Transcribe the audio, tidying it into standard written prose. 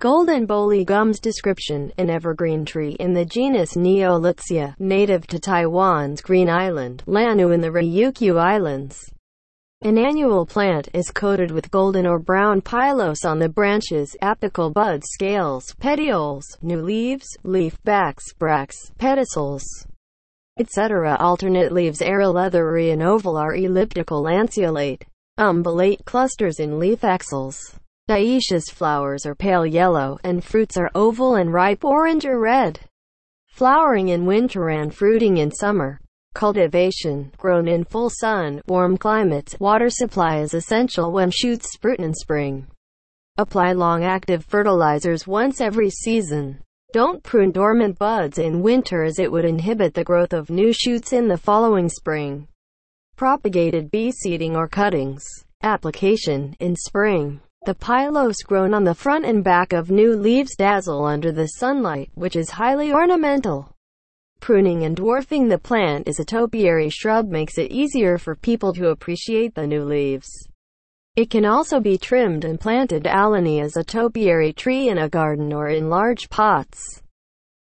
Golden boley gums description, an evergreen tree in the genus Neolitsia, native to Taiwan's Green Island, Lanu in the Ryukyu Islands. An annual plant, is coated with golden or brown pilose on the branches, apical buds, scales, petioles, new leaves, leaf backs, bracts, pedicels, etc. Alternate leaves are leathery and oval or elliptical, lanceolate, umbellate clusters in leaf axils. Dioecious flowers are pale yellow, and fruits are oval and ripe orange or red. Flowering in winter and fruiting in summer. Cultivation, grown in full sun, warm climates. Water supply is essential when shoots sprout in spring. Apply long-active fertilizers once every season. Don't prune dormant buds in winter as it would inhibit the growth of new shoots in the following spring. Propagated bee seeding or cuttings. Application, in spring. The pilose grown on the front and back of new leaves dazzle under the sunlight, which is highly ornamental. Pruning and dwarfing the plant as a topiary shrub makes it easier for people to appreciate the new leaves. It can also be trimmed and planted alani as a topiary tree in a garden or in large pots.